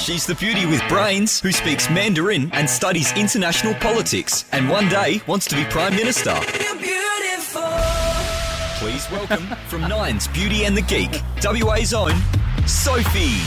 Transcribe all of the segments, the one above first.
She's the beauty with brains who speaks Mandarin and studies international politics and one day wants to be Prime Minister. You're beautiful. Please welcome from Nine's Beauty and the Geek, WA's own Sophie.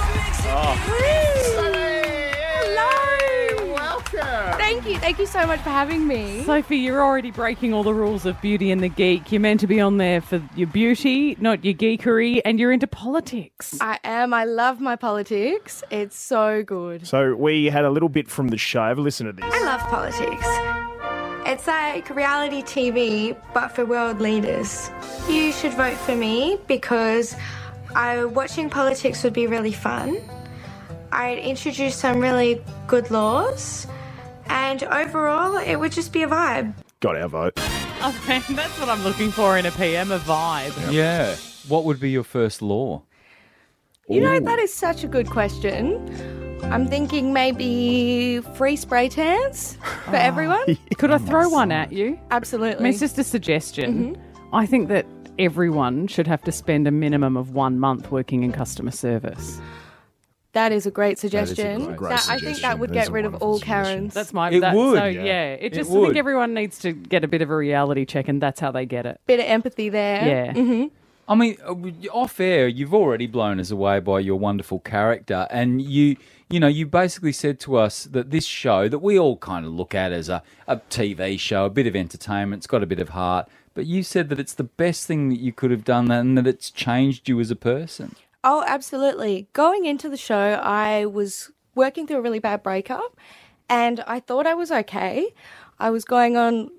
Thank you so much for having me. Sophie, you're already breaking all the rules of Beauty and the Geek. You're meant to be on there for your beauty, not your geekery, and you're into politics. I am. I love my politics. It's so good. So we had a little bit from the show. Have a listen to this. I love politics. It's like reality TV, but for world leaders. You should vote for me because watching politics would be really fun. I'd introduce some really good laws, and overall, it would just be a vibe. Got our vote. Oh, man, that's what I'm looking for in a PM, a vibe. Yeah. What would be your first law? You know, that is such a good question. I'm thinking maybe free spray tans for everyone. Could I throw one at you? Absolutely. I mean, it's just a suggestion. I think that everyone should have to spend a minimum of 1 month working in customer service. That is a great suggestion. great I think that would get rid of all Karens. That's my. It would, So yeah. it just. It I think would. everyone needs to get a bit of a reality check, and that's how they get it. Bit of empathy there. Yeah. I mean, off air, you've already blown us away by your wonderful character, and you basically said to us that this show that we all kind of look at as a TV show, a bit of entertainment, it's got a bit of heart, but you said that it's the best thing that you could have done and that it's changed you as a person. Oh, absolutely. Going into the show, I was working through a really bad breakup, and I thought I was okay. I was going on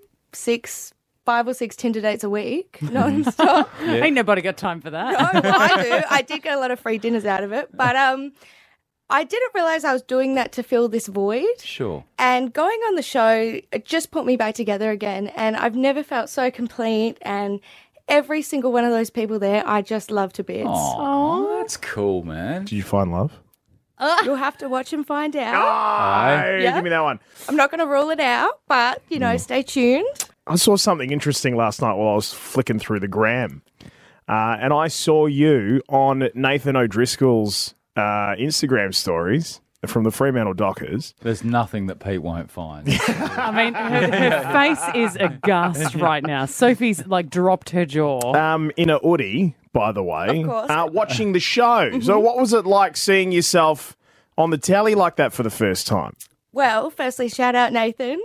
5 or 6 Tinder dates a week, non-stop. Ain't nobody got time for that. No, I do. I did get a lot of free dinners out of it, but I didn't realise I was doing that to fill this void. Sure. And going on the show, it just put me back together again, and I've never felt so complete, and every single one of those people there, I just love to bits. Oh, that's cool, man. Did you find love? You'll have to watch and find out. Hey, Yeah. give me that one. I'm not going to rule it out, but, stay tuned. I saw something interesting last night while I was flicking through the gram. And I saw you on Nathan O'Driscoll's Instagram stories from the Fremantle Dockers. There's nothing that Pete won't find. I mean, her face is aghast right now. Sophie's dropped her jaw. In a hoodie, by the way, Of course. watching the show. So what was it like seeing yourself on the telly like that for the first time? Well, firstly, shout out Nathan.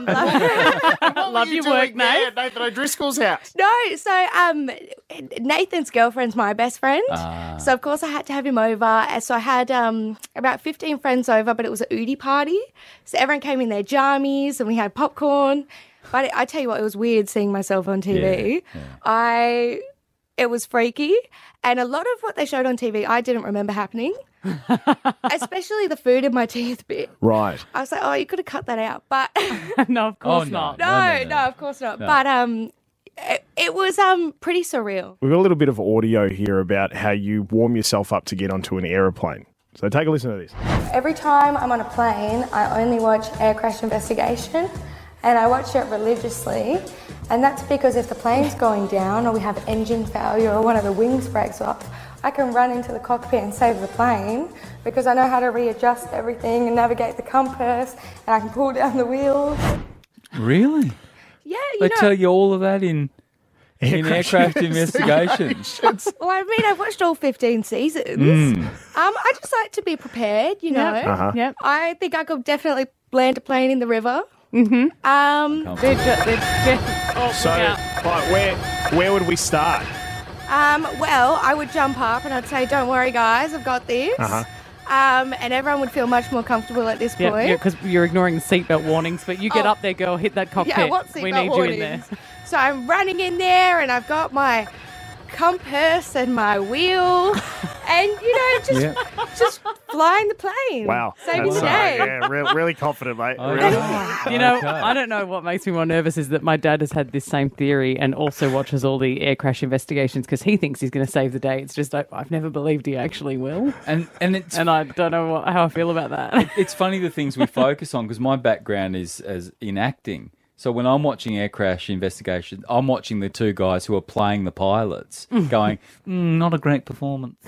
Love your work, Nate. Nathan O'Driscoll's house. No, so Nathan's girlfriend's my best friend. So, of course, I had to have him over. And so I had about 15 friends over, but it was a Udi party. So everyone came in their jammies and we had popcorn. But I tell you what, it was weird seeing myself on TV. Yeah. It was freaky. And a lot of what they showed on TV, I didn't remember happening. Especially the food in my teeth bit. Right. I was like, oh, you could have cut that out. But No, of course no. not. no, of course not. No. But it was pretty surreal. We've got a little bit of audio here about how you warm yourself up to get onto an aeroplane. So take a listen to this. Every time I'm on a plane, I only watch Air Crash Investigation, and I watch it religiously. And that's because if the plane's going down or we have engine failure or one of the wings breaks off, I can run into the cockpit and save the plane because I know how to readjust everything and navigate the compass, and I can pull down the wheels. Really? Yeah, They tell you all of that in aircraft investigations. Well, I mean, I've watched all 15 seasons. I just like to be prepared, you know. Yep. Yep. I think I could definitely land a plane in the river. They're So, where would we start? Well, I would jump up and I'd say, don't worry, guys, I've got this. And everyone would feel much more comfortable at this point. Yeah, because you're ignoring the seatbelt warnings, but you get up there, girl, hit that cockpit. Yeah, what we seatbelt need warnings? you in there. So I'm running in there and I've got my compass and my wheel and, just flying the plane. Wow. Saving the day. Yeah, really confident, mate. Oh, Really. yeah. You know, Okay. I don't know what makes me more nervous is that my dad has had this same theory and also watches all the air crash investigations because he thinks he's going to save the day. It's just I've never believed he actually will. And I don't know how I feel about that. it's funny the things we focus on because my background is in acting. So when I'm watching Air Crash Investigation, I'm watching the two guys who are playing the pilots going, not a great performance.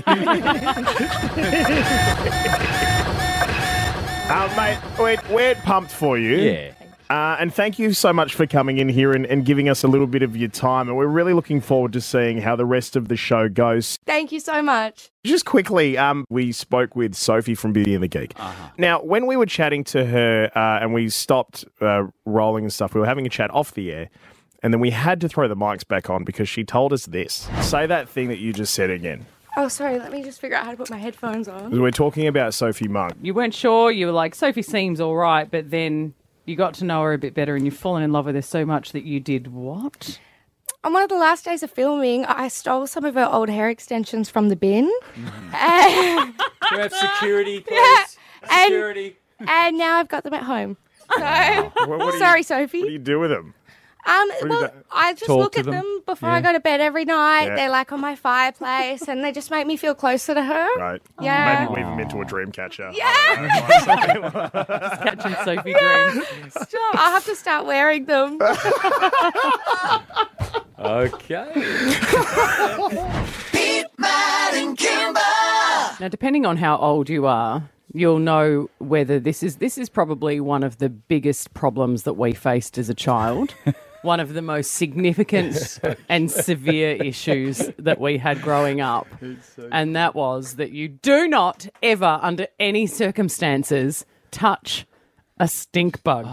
Mate, we're pumped for you. Yeah. And thank you so much for coming in here and giving us a little bit of your time. And we're really looking forward to seeing how the rest of the show goes. Thank you so much. Just quickly, we spoke with Sophie from Beauty and the Geek. Now, when we were chatting to her and we stopped rolling and stuff, we were having a chat off the air. And then we had to throw the mics back on because she told us this. Say that thing that you just said again. Oh, sorry. Let me just figure out how to put my headphones on. We're talking about Sophie Monk. You weren't sure. You were like, Sophie seems all right, but then you got to know her a bit better and you've fallen in love with her so much that you did what? On one of the last days of filming, I stole some of her old hair extensions from the bin. Do you have security, please? Yeah, Security. And now I've got them at home. So, What sorry, Sophie. do you do with them? Well, I just Talk look to at them? them before I go to bed every night. Yeah. They're like on my fireplace and they just make me feel closer to her. Right. Yeah. Maybe weave them into a dream catcher. Yeah. Catching Sophie dreams. Stop. I'll have to start wearing them. Okay. Now, depending on how old you are, you'll know whether this is probably one of the biggest problems that we faced as a child. One of the most significant and severe issues that we had growing up. And that was that you do not ever, under any circumstances, touch a stink bug.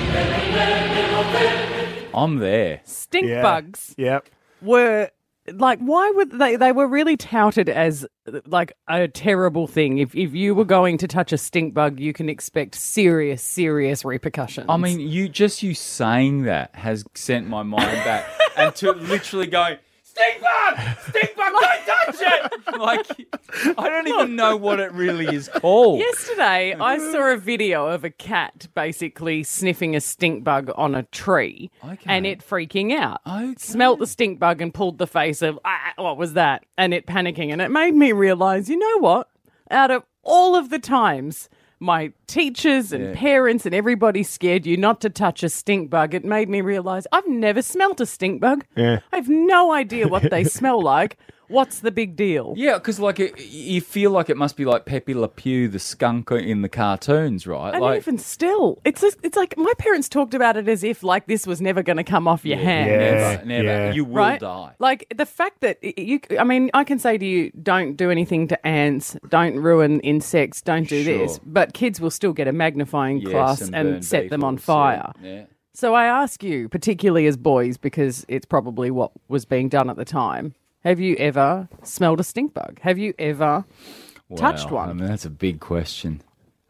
I'm there. Stink Yeah. bugs Yep. were like, why would they were really touted as like a terrible thing. If you were going to touch a stink bug, you can expect serious repercussions. I mean, you saying that has sent my mind back and to literally going, stink bug, don't touch it. Like, I don't even know what it really is called. yesterday I saw a video of a cat basically sniffing a stink bug on a tree and it freaking out. Okay. Smelt the stink bug and pulled the face of, what was that? And it panicking. And it made me realise, you know what? Out of all of the times my teachers and parents and everybody scared you not to touch a stink bug, it made me realise I've never smelt a stink bug. Yeah. I have no idea what they smell like. What's the big deal? Yeah, because like you feel like it must be like Pepe Le Pew, the skunk in the cartoons, right? And like, even still, it's like my parents talked about it as if like this was never going to come off your hand. Yeah. never. Yeah. You will Right? die. Like the fact that I can say to you, don't do anything to ants, don't ruin insects, don't do this. Sure. But kids will still get a magnifying Yes, glass and and burn set them on beetles, fire. Yeah. So I ask you, particularly as boys, because it's probably what was being done at the time, have you ever smelled a stink bug? Have you ever touched Wow, one? I mean, that's a big question.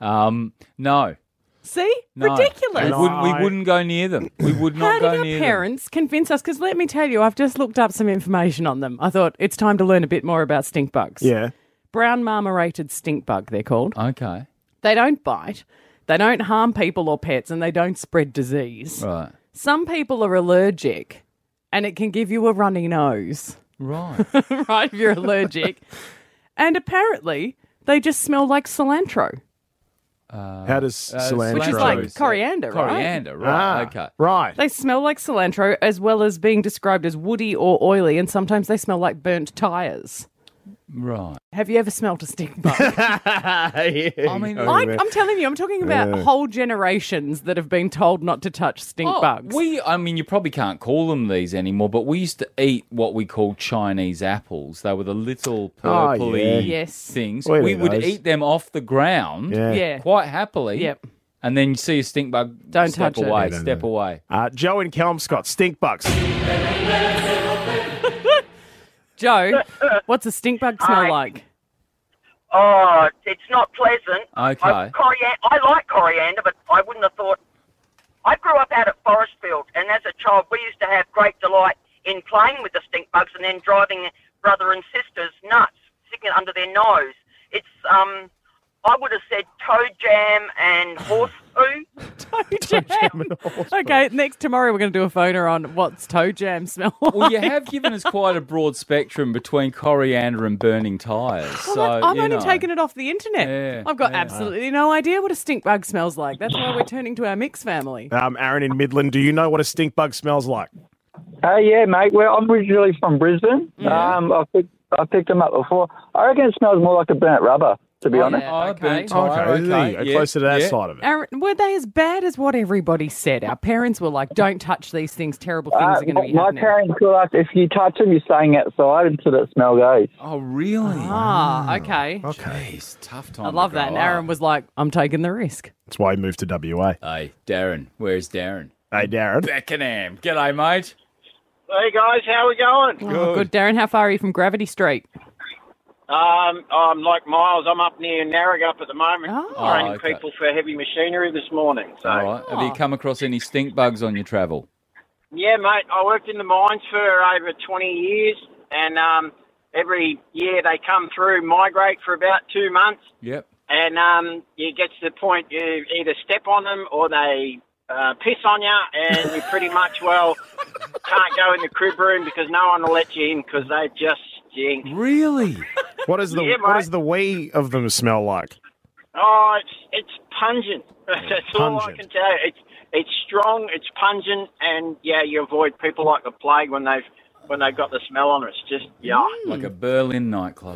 No. See? No. Ridiculous. We wouldn't go near them. We would How not go did our near them. parents convince us? Because let me tell you, I've just looked up some information on them. I thought it's time to learn a bit more about stink bugs. Yeah. Brown marmorated stink bug, they're called. Okay. They don't bite, they don't harm people or pets, and they don't spread disease. Right. Some people are allergic, and it can give you a runny nose, Right. right, if you're allergic. And apparently, they just smell like cilantro, How does cilantro? which is like coriander, right? Coriander, right. Ah, Okay. Right. They smell like cilantro as well as being described as woody or oily, and sometimes they smell like burnt tyres. Right. Have you ever smelt a stink bug? I mean, I'm telling you, I'm talking about whole generations that have been told not to touch stink bugs. I mean, you probably can't call them these anymore, but we used to eat what we call Chinese apples. They were the little purpley yeah. Yes. things. Well, we would those. eat them off the ground Yeah. Yeah. quite happily. Yep. And then you see a stink bug, Don't step touch it. away, No, step away. Joe in Kelmscott, stink bugs. Joe, what's a stink bug smell like? Oh, it's not pleasant. Okay. I like coriander, but I wouldn't have thought. I grew up out at Forestfield, and as a child, we used to have great delight in playing with the stink bugs and then driving brother and sisters nuts, sticking it under their nose. It's I would have said toe jam and horse poo. Toe jam. Okay, tomorrow we're going to do a phoner on what's toe jam smell like. Well, you have given us quite a broad spectrum between coriander and burning tyres. Well, I've only taken it off the internet. Yeah, I've got absolutely no idea what a stink bug smells like. That's why we're turning to our mix family. Aaron in Midland, do you know what a stink bug smells like? Yeah, mate. Well, I'm originally from Brisbane. I picked them up before. I reckon it smells more like a burnt rubber, to be honest. Yeah, okay. Burnt tyre, Okay. Closer to that side of it. Aaron, were they as bad as what everybody said? Our parents were like, don't touch these things. Terrible things are going to be My happening. parents told us if you touch them, you're staying outside until that smell goes. Oh, really? Okay. Jeez, tough time. I love to that. grow And Aaron up. was like, I'm taking the risk. That's why he moved to WA. Hey, Darren. Where's Darren? Hey, Darren. Beckenham. G'day, mate. Hey guys, how we going? Oh, good. Darren, how far are you from Gravity Street? I'm like Miles. I'm up near Narragansett at the moment, Oh. training okay. people for heavy machinery this morning. So, All right. Have you come across any stink bugs on your travel? yeah, mate. I worked in the mines for over 20 years, and every year they come through, migrate for about 2 months, Yep. and it gets to the point you either step on them or they piss on you, and you pretty much can't go in the crib room because no one will let you in because they just stink. Really? What is the Yeah, what mate. does the wee of them smell like? Oh, it's pungent. That's all I Pungent. can tell you. It's strong, it's pungent, and yeah, you avoid people like the plague when they've got the smell on it. It's just yuck. Like a Berlin nightclub.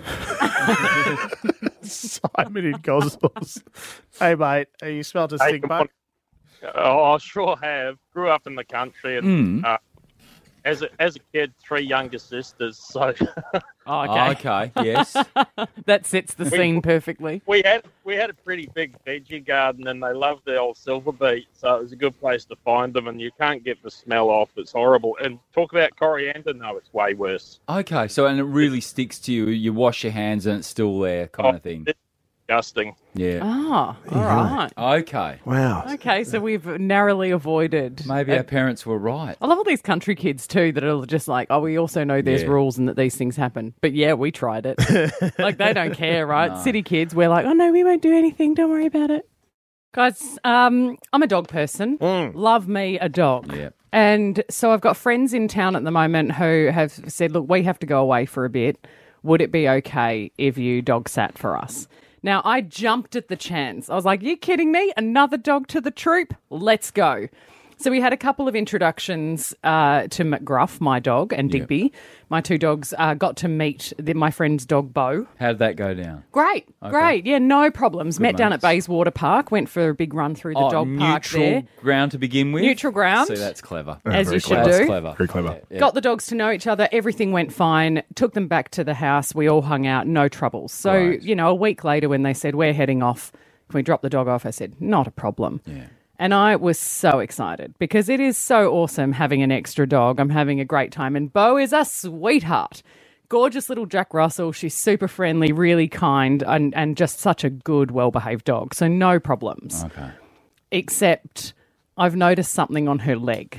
Simon in Gozzles. Hey, mate. You smelled a stink good bug? Oh, I sure have. Grew up in the country, and as a kid, 3 younger sisters. So Oh, okay. Okay, yes. That sets the scene perfectly. we had a pretty big veggie garden, and they loved the old silver beet. So it was a good place to find them, and you can't get the smell off. It's horrible. And talk about coriander, no, it's way worse. Okay, so and it really sticks to you. You wash your hands and it's still there, kind of thing. It's disgusting. Yeah. Oh, all right. Okay. Wow. Okay, so we've narrowly avoided. Maybe our parents were right. I love all these country kids too that are just like, oh, we also know there's Yeah. rules and that these things happen. But yeah, we tried it. Like they don't care, right? City kids, we're like, oh no, we won't do anything. Don't worry about it. Guys, I'm a dog person. Love me a dog. Yeah. And so I've got friends in town at the moment who have said, look, we have to go away for a bit. Would it be okay if you dog sat for us? Now, I jumped at the chance. I was like, you kidding me? Another dog to the troop? Let's go. So we had a couple of introductions to McGruff, my dog, and Digby. My 2 dogs got to meet my friend's dog, Bo. How did that go down? Great, great. Yeah, no problems. Met down at mates. Bayswater Park, went for a big run through the dog park neutral there. ground to begin with? Neutral ground. See, that's clever. As very you should clever. That's do. clever. Very clever. Yeah. Got the dogs to know each other. Everything went fine. Took them back to the house. We all hung out. No troubles. So, Right. a week later when they said, we're heading off, can we drop the dog off? I said, not a problem. Yeah. And I was so excited because it is so awesome having an extra dog. I'm having a great time. And Bo is a sweetheart. Gorgeous little Jack Russell. She's super friendly, really kind, and just such a good, well-behaved dog. So no problems. Okay. Except I've noticed something on her leg.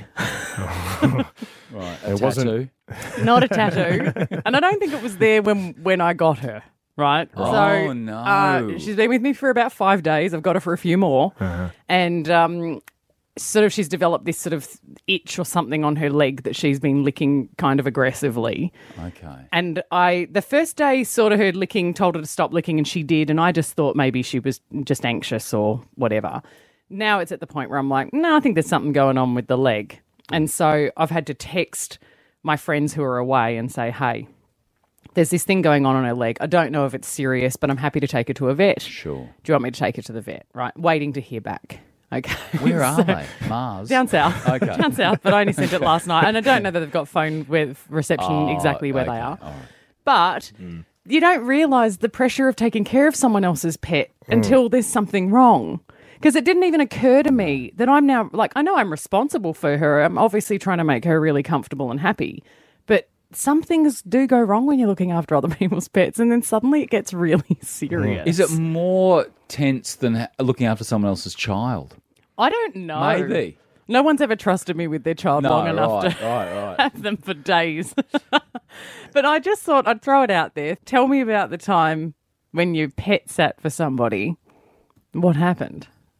Right. A It wasn't- tattoo? Not a tattoo. And I don't think it was there when I got her. Right? Oh, no. She's been with me for about 5 days. I've got her for a few more. And sort of she's developed this sort of itch or something on her leg that she's been licking kind of aggressively. Okay. And the first day sort of heard licking, told her to stop licking, and she did. And I just thought maybe she was just anxious or whatever. Now it's at the point where I'm like, no, I think there's something going on with the leg. And so I've had to text my friends who are away and say, hey, there's this thing going on her leg. I don't know if it's serious, but I'm happy to take her to a vet. Sure. Do you want me to take her to the vet? Right. Waiting to hear back. Okay. Where are So- they? Mars? Down south. Okay. Down south, but I only sent it last night. And I don't know that they've got phone with reception exactly where they okay. are. All right. But you don't realise the pressure of taking care of someone else's pet until there's something wrong. Because it didn't even occur to me that I'm now, like, I know I'm responsible for her. I'm obviously trying to make her really comfortable and happy. But some things do go wrong when you're looking after other people's pets, and then suddenly it gets really serious. Is it more tense than looking after someone else's child? I don't know. Maybe. No one's ever trusted me with their child No, long enough to right. have them for days. But I just thought I'd throw it out there. Tell me about the time when you pet sat for somebody. What happened?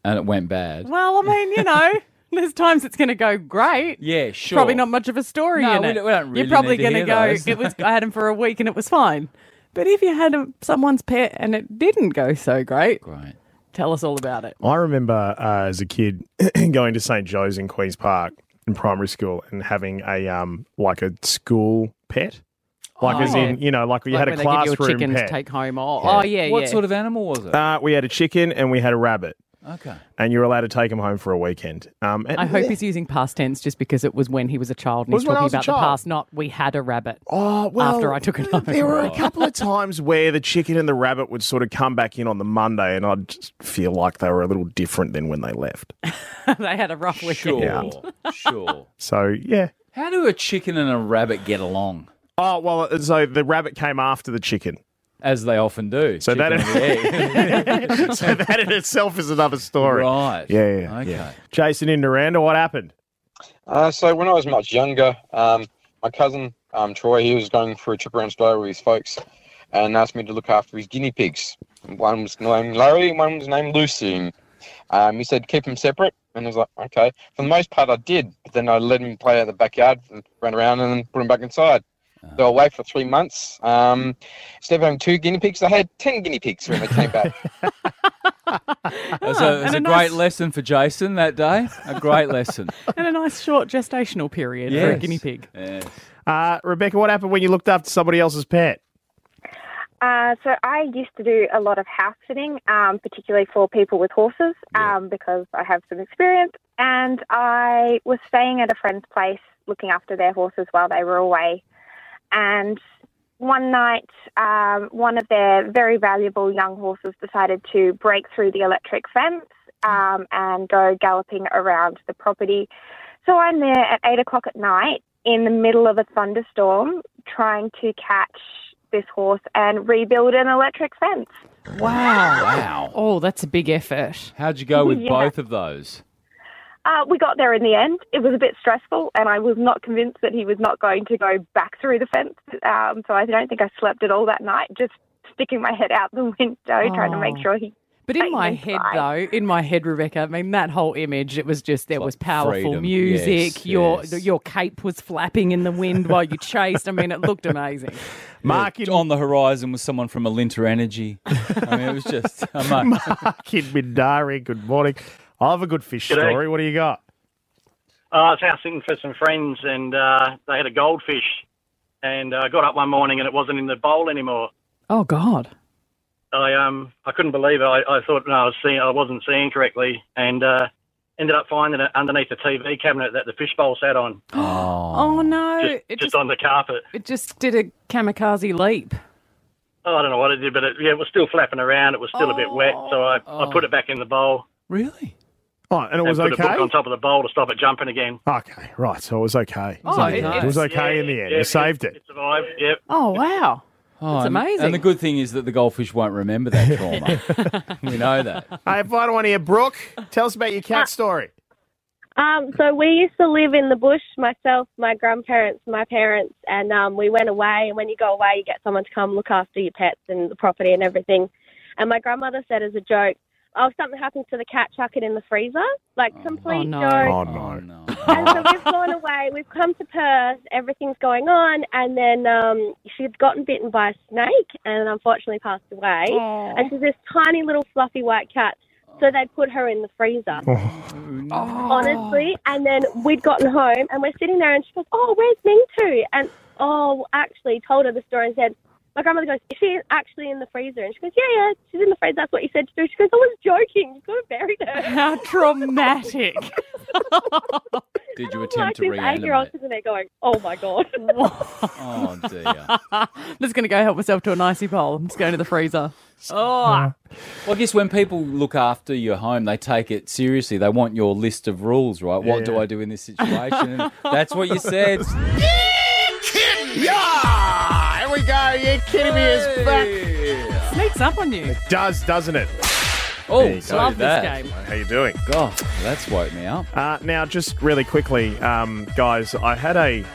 And it went bad. Well, I mean, there's times it's going to go great. Yeah, sure. Probably not much of a story No, in it. we don't really You're probably need to going to hear go, those. I had him for a week and it was fine. But if you had someone's pet and it didn't go so great, tell us all about it. I remember as a kid going to St. Joe's in Queen's Park in primary school and having a school pet. As in, like you had a when they give classroom you a chicken pet. to take home. What sort of animal was it? We had a chicken and we had a rabbit. Okay. And you were allowed to take him home for a weekend. I hope he's using past tense just because it was when he was a child and he's when I talking was a about the child. past, not we had a rabbit Oh, well, after I took it home. there were a couple of times where the chicken and the rabbit would sort of come back in on the Monday and I'd just feel like they were a little different than when they left. They had a rough weekend. Sure. So, yeah. How do a chicken and a rabbit get along? Oh, well, so the rabbit came after the chicken. As they often do. So that, Chicken and the egg. so that in itself is another story. Right. Yeah. Okay. Yeah. Jason in Naranda, what happened? So when I was much younger, my cousin Troy, he was going for a trip around Australia with his folks and asked me to look after his guinea pigs. One was named Larry, one was named Lucy. He said keep them separate, and I was like, okay. For the most part, I did, but then I let him play out the backyard, and ran around, and then put him back inside. So I waited for 3 months. Instead of having 2 guinea pigs, I had 10 guinea pigs when they came back. It was a great lesson for Jason that day. A great lesson. And a nice short gestational period for a guinea pig. Yes. Rebecca, what happened when you looked after somebody else's pet? So I used to do a lot of house sitting, particularly for people with horses, because I have some experience. And I was staying at a friend's place looking after their horses while they were away. And one night, one of their very valuable young horses decided to break through the electric fence and go galloping around the property. So I'm there at 8 o'clock at night in the middle of a thunderstorm trying to catch this horse and rebuild an electric fence. Wow. Oh, that's a big effort. How'd you go with Yeah. both of those? We got there in the end. It was a bit stressful, and I was not convinced that he was not going to go back through the fence. So I don't think I slept at all that night, just sticking my head out the window, trying to make sure he... But in my head, Rebecca, I mean, that whole image, it was just, there was powerful freedom. music. Yes. Your cape was flapping in the wind while you chased. I mean, it looked amazing. Mark on the horizon was someone from Alinta Energy. I mean, it was just... Mark in Mindari, good morning. I have a good fish G'day. story. What do you got? I was house sitting for some friends, and they had a goldfish. And I got up one morning, and it wasn't in the bowl anymore. Oh, God. I couldn't believe it. I thought I wasn't seeing correctly, and ended up finding it underneath the TV cabinet that the fish bowl sat on. Oh, no. Just on the carpet. It just did a kamikaze leap. Oh, I don't know what it did, but it was still flapping around. It was still a bit wet, so I put it back in the bowl. Really? Oh, and it was put okay? a book on top of the bowl to stop it jumping again. Okay, right. So it was okay. It was okay in the end. Yeah, You saved it. It survived, yep. Oh, wow. That's amazing. And the good thing is that the goldfish won't remember that trauma. We know that. Hey, final one here. Brooke, tell us about your cat story. So we used to live in the bush, myself, my grandparents, my parents, and we went away. And when you go away, you get someone to come look after your pets and the property and everything. And my grandmother said as a joke, oh, if something happens to the cat, chuck it in the freezer. Like, complete joke. Oh, no. And so we've gone away. We've come to Perth. Everything's going on. And then she had gotten bitten by a snake and unfortunately passed away. And she's this tiny little fluffy white cat. So they put her in the freezer. Honestly. And then we'd gotten home and we're sitting there and she goes, oh, where's Ming and actually told her the story and said, my grandmother goes, is she actually in the freezer? And she goes, yeah, she's in the freezer. That's what you said to do. She goes, I was joking. You could have buried her. How traumatic. Did you attempt to this 8-year-old sitting there going, oh, my God. Oh, dear. I'm just going to go help myself to an icy bowl. I'm just going to the freezer. Oh. Well, I guess when people look after your home, they take it seriously. They want your list of rules, right? What do I do in this situation? And that's what you said. Yeah! Here we go. Yeah, Kitty is back. Sneaks up on you. It does, doesn't it? Oh, There you go. love that. this game. How you doing? God, that's woke me up. Now, just really quickly, guys, I had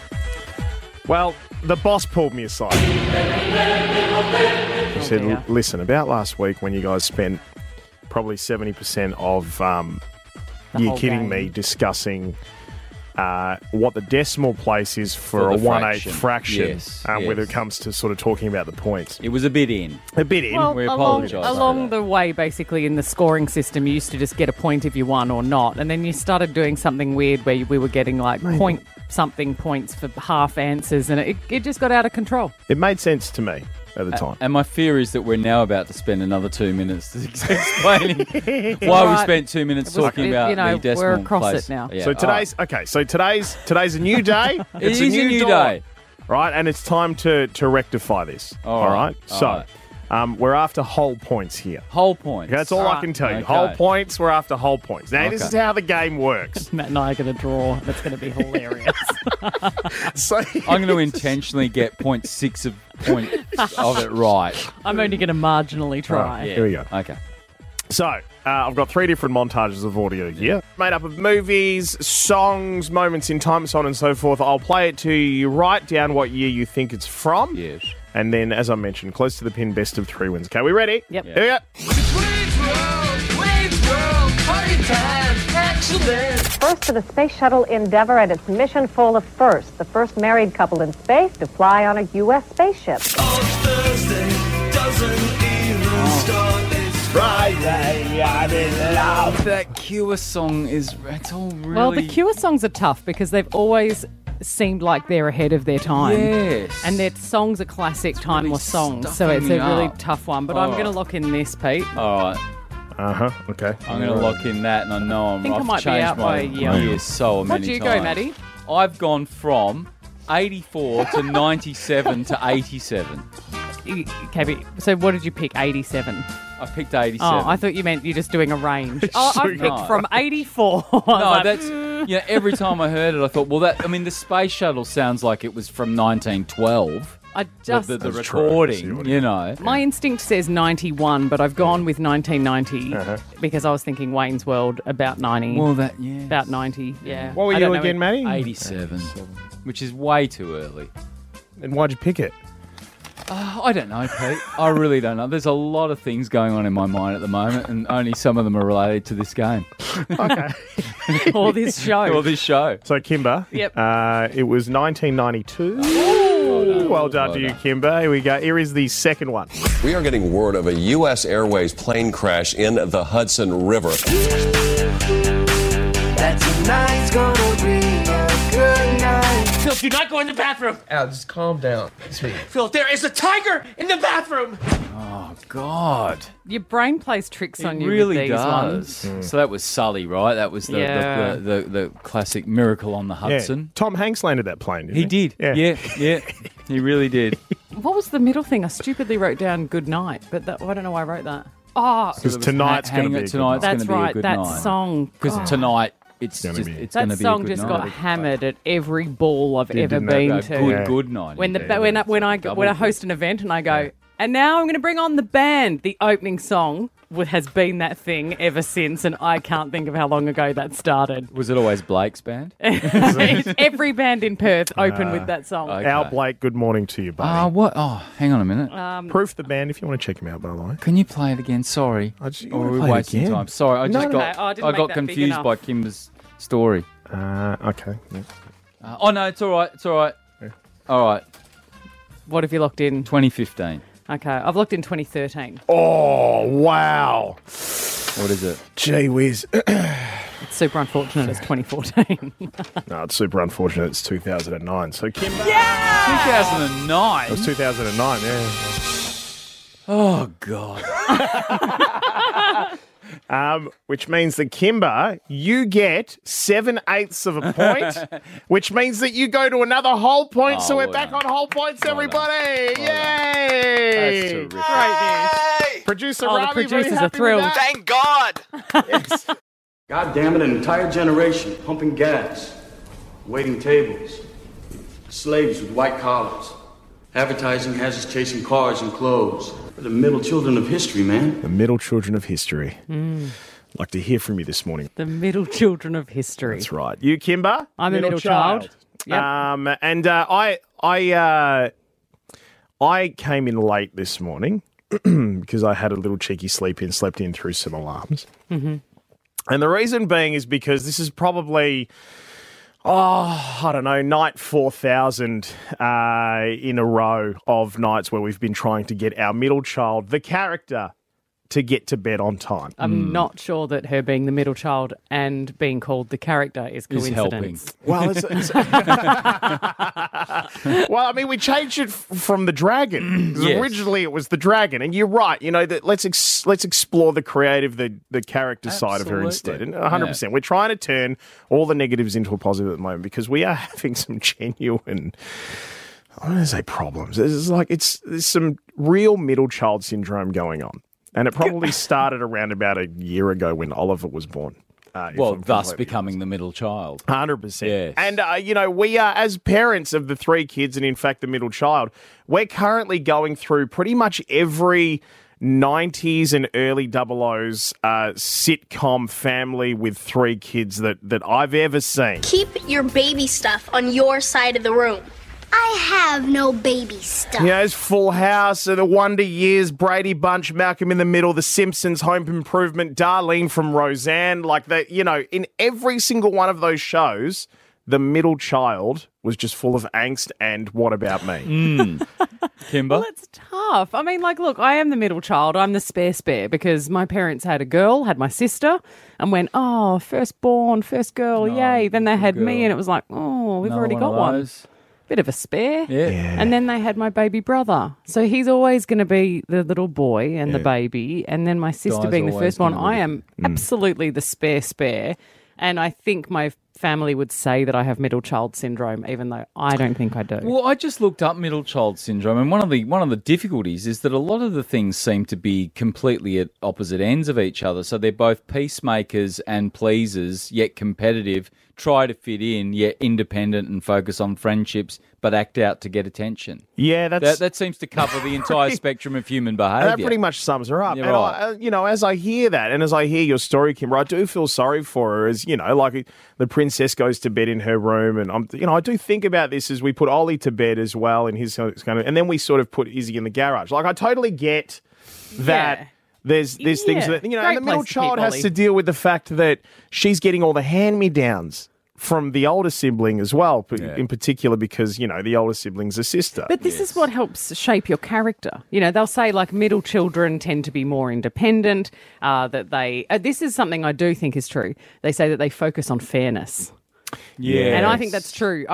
the boss pulled me aside. He said, listen, about last week when you guys spent probably 70% of The You're whole Kidding game. Me discussing what the decimal place is for For a the 1/8 fraction, Yes, whether yes. it comes to sort of talking about the points. It was a bit in. A bit in. Well, We along, apologise. along the way, basically, in the scoring system, you used to just get a point if you won or not. And then you started doing something weird where we were getting like point something points for half answers. And it just got out of control. It made sense to me at the time. And my fear is that we're now about to spend another 2 minutes explaining why we Right. spent 2 minutes It was- talking about you know, the decimal we're across place. it now. Yeah, So all today's okay. So today's a new day. It is a new dawn, day. right? And it's time to rectify this. All All right, right. all So right. we're after whole points here. Whole points. Okay, that's all I can tell you. Whole Okay. points. We're after whole points. Now this Okay. is how the game works. Matt and I are going to draw. That's going to be hilarious. So I'm going to intentionally get 0.6 of it right. I'm only going to marginally try. Yeah. Here we go. Okay. So, I've got 3 different montages of audio here, made up of movies, songs, moments in time, so on and so forth. I'll play it to you. You write down what year you think it's from. Yes. And then, as I mentioned, close to the pin, best of 3 wins. Okay, we ready? Yep. Here we go. First to the Space Shuttle Endeavour and its mission full of firsts. The first married couple in space to fly on a U.S. spaceship. Friday, I'm in love. That Cure song it's all really... Well, the Cure songs are tough because they've always seemed like they're ahead of their time. Yes. And their songs are classic, timeless songs. So stuffing it's me a really up. tough one. But I'm Oh. going to lock in this, Pete. All right. Okay. I'm going to lock in that, and I know think I I've might be changed out my by a year. years so many What'd you times. go, Maddie? I've gone from 84 to 97 to 87. Okay, but- so what did you pick? 87. I picked 87. Oh, I thought you meant you're just doing a range. Oh, I've picked No. from 84. No, Like, that's every time I heard it, I thought, well, the space shuttle sounds like it was from 1912. I just the That's true. recording, you know. My instinct says 91, but I've gone with 1990 because I was thinking Wayne's World about 90. Well, about 90. Yeah. What were I you don't know again, it- Matty? 87, which is way too early. And why'd you pick it? I don't know, Pete. I really don't know. There's a lot of things going on in my mind at the moment, and only some of them are related to this game. Okay. Or this show. Or this show. So, Kimber. Yep. It was 1992. Well done to you, Kimber. Here we go. Here is the second one. We are getting word of a U.S. Airways plane crash in the Hudson River. That tonight's gonna be a good night. Phil, do not go in the bathroom. Al, just calm down. Sweet. Phil, there is a tiger in the bathroom. Oh, God. Your brain plays tricks on It you really with these does. ones. So that was Sully, right? That was the, Yeah. the classic Miracle on the Hudson. Yeah. Tom Hanks landed that plane, didn't He he? did. Yeah. He really did. What was the middle thing? I stupidly wrote down good night, but I don't know why I wrote that. Oh, Because tonight's going to be a good tonight's night. that's gonna be a right. good That night. song. Because God. tonight it's gonna just be- it's going That to be a song good just night. got hammered at every ball I've ever didn't it? been A to. good night. When indeed. when I host an event and I go, and now I'm going to bring on the band. The opening song has been that thing ever since, and I can't think of how long ago that started. Was it always Blake's band? Every band in Perth opened with that song. Okay. Al Blake, good morning to you, buddy. What? Oh, hang on a minute. Proof the band if you want to check him out, by the way. Can you play it again? Sorry. you Or wanna are we play it wasting again? time? Sorry, I just no. got Okay. Oh, I didn't I make got that big confused enough. by Kimber's story. Okay. Yeah. Oh no, it's all right. It's all right. All right. What have you locked in? 2015. Okay, I've looked in 2013. Oh, wow. What is it? Gee whiz. It's super unfortunate it's 2014. No, it's super unfortunate. It's 2009. So, Kimber. 2009. It was 2009, yeah. Oh God. Which means that Kimber, you get 7/8 of a point, which means that you go to another whole point. Oh, so we're well back done. on whole points, everybody. That's Yay! terrific. Great news. Producer Oh, the Ravi, very producers are happy with thrilled. that. Thank God. Yes. God damn it, an entire generation pumping gas, waiting tables, slaves with white collars. Advertising has us chasing cars and clothes. We're the middle children of history, man. The middle children of history. Like to hear from you this morning. The middle children of history. That's right. You, Kimber? I'm a middle child. Yep. And I came in late this morning because I had a little cheeky slept in through some alarms. Mm-hmm. And the reason being is because this is probably, I don't know, night 4,000 in a row of nights where we've been trying to get our middle child, the character, to get to bed on time. I'm not sure that her being the middle child and being called the character is coincidence. Well, well, I mean, we changed it from the dragon. 'Cause Yes. Originally, it was the dragon, and you're right. You know that let's explore the creative, the character side of her instead. And 100%, we're trying to turn all the negatives into a positive at the moment because we are having some genuine. I don't want to say problems. There's some real middle child syndrome going on. And it probably started around about a year ago when Oliver was born. Well, thus becoming the middle child. 100%. Yes. And, we are, as parents of the 3 kids and, in fact, the middle child, we're currently going through pretty much every 90s and early 00s sitcom family with 3 kids that I've ever seen. Keep your baby stuff on your side of the room. I have no baby stuff. Yeah, it's Full House, The Wonder Years, Brady Bunch, Malcolm in the Middle, The Simpsons, Home Improvement, Darlene from Roseanne. In every single one of those shows, the middle child was just full of angst and what about me? Kimber? Well, it's tough. I mean, look, I am the middle child. I'm the spare because my parents had a girl, had my sister, and went, oh, firstborn, first girl, yay. Then they had me, and it was like, oh, we've already got one. Bit of a spare. Yeah. And then they had my baby brother. So he's always going to be the little boy and the baby. And then my sister Guy's being the always firstborn, gonna be I am absolutely the spare. And I think my family would say that I have middle child syndrome, even though I don't think I do. Well, I just looked up middle child syndrome, and one of the difficulties is that a lot of the things seem to be completely at opposite ends of each other. So they're both peacemakers and pleasers, yet competitive, try to fit in, yet independent and focus on friendships, but act out to get attention. Yeah, that seems to cover the entire spectrum of human behaviour. That pretty much sums her up. You're And right. as I hear that, and as I hear your story, Kimber, I do feel sorry for her. As like the princess goes to bed in her room, and I do think about this as we put Ollie to bed as well, and and then we sort of put Izzy in the garage. Like I totally get that. Yeah. There's things that and the middle place to child keep has Ollie. to deal with the fact that she's getting all the hand-me-downs from the older sibling as well, in particular because, the older sibling's a sister. But this is what helps shape your character. They'll say middle children tend to be more independent, that they... this is something I do think is true. They say that they focus on fairness. Yeah. And I think that's true.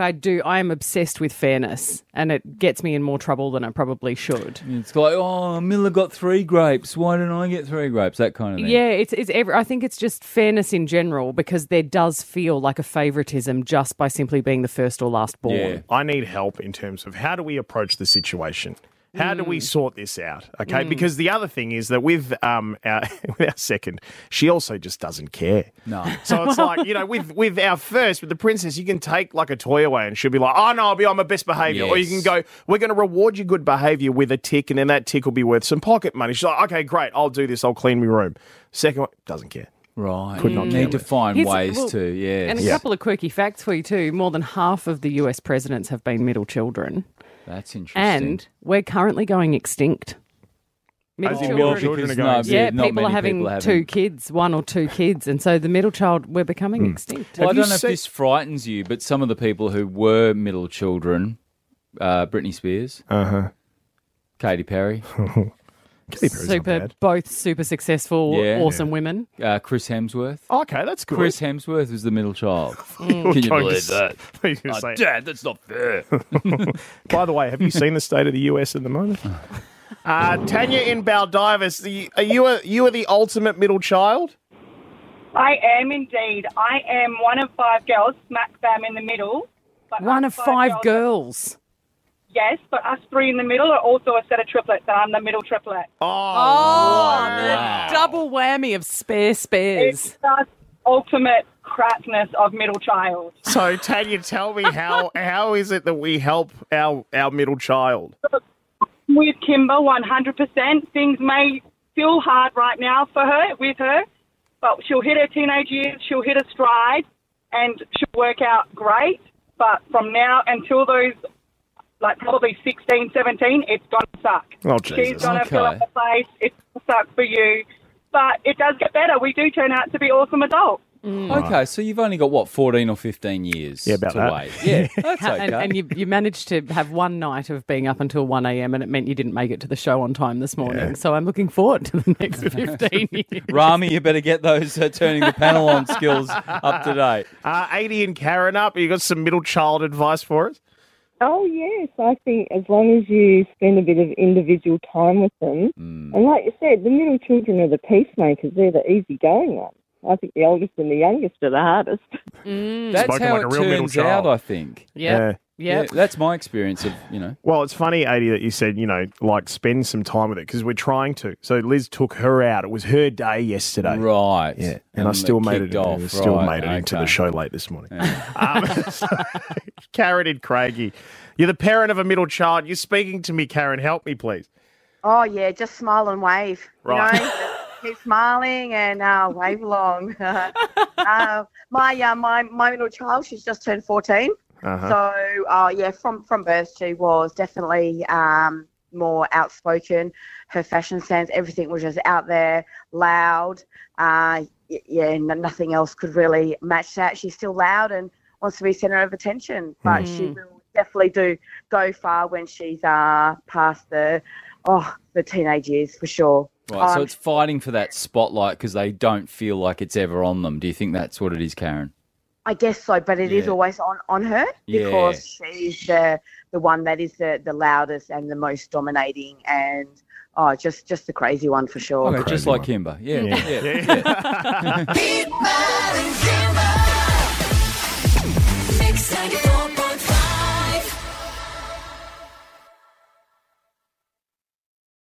I am obsessed with fairness, and it gets me in more trouble than I probably should. It's like, oh, Miller got 3 grapes. Why didn't I get 3 grapes? That kind of thing. Yeah, I think it's just fairness in general because there does feel like a favoritism just by simply being the first or last born. Yeah. I need help in terms of how do we approach the situation? How do we sort this out? Okay, because the other thing is that with our second, she also just doesn't care. No. So it's with our first, with the princess, you can take a toy away and she'll be like, oh no, I'll be on my best behaviour. Or you can go, we're going to reward your good behaviour with a tick, and then that tick will be worth some pocket money. She's like, okay, great, I'll do this. I'll clean my room. Second one, doesn't care. Right. Could not care need to less. find ways to, yeah. And a couple of quirky facts for you too. More than half of the US presidents have been middle children. That's interesting. And we're currently going extinct. Middle children are going extinct. Yeah, people are having 2 kids, 1 or 2 kids, and so the middle child, we're becoming extinct. Well, I don't know if this frightens you, but some of the people who were middle children, Britney Spears, Katy Perry, both super successful, awesome women. Chris Hemsworth. Okay, that's good. Chris Hemsworth was the middle child. Can you believe that? Dad, that's not fair. By the way, have you seen the state of the US at the moment? Tanya in Baldivis, are you the ultimate middle child? I am indeed. I am one of 5 girls, smack bam in the middle. But One of 5 girls. Yes, but us 3 in the middle are also a set of triplets, and I'm the middle triplet. The double whammy of spares. It's just ultimate crapness of middle child. So, Tanya, tell me how is it that we help our middle child? With Kimber, 100%. Things may feel hard right now with her, but she'll hit her teenage years, she'll hit a stride, and she'll work out great. But from now until those like probably 16, 17, it's going to suck. Oh, She's Jesus. going to fill up the place. It's going to suck for you. But it does get better. We do turn out to be awesome adults. Okay, so you've only got, 14 or 15 years to that. wait. Yeah, that's okay. And you managed to have one night of being up until 1 a.m. and it meant you didn't make it to the show on time this morning. So I'm looking forward to the next 15 years. Rami, you better get those turning the panel on skills up to date. 80 and Karen up. You got some middle child advice for us? Oh, yes. I think as long as you spend a bit of individual time with them, and like you said, the middle children are the peacemakers. They're the easygoing ones. I think the oldest and the youngest are the hardest. That's Spoken how like a it real middle turns out, child. I think. Yeah. That's my experience of, Well, it's funny, 80, that you said, like spend some time with it because we're trying to. So Liz took her out. It was her day yesterday. Right. Yeah. And I still made it. off. Into the show late this morning. Karen and Craigie, you're the parent of a middle child. You're speaking to me, Karen. Help me, please. Oh, yeah, just smile and wave. Right. You know, just keep smiling and wave along. My middle child, she's just turned 14. So, from birth, she was definitely more outspoken. Her fashion sense, everything was just out there, loud. Nothing else could really match that. She's still loud and wants to be centre of attention, but she will definitely do go far when she's past the teenage years for sure. Right, so it's fighting for that spotlight because they don't feel like it's ever on them. Do you think that's what it is, Karen? I guess so, but it is always on her because she's the one that is the loudest and the most dominating and just the crazy one for sure. Okay, just like Kimber. Yeah. Pete, Matt, and Kimber.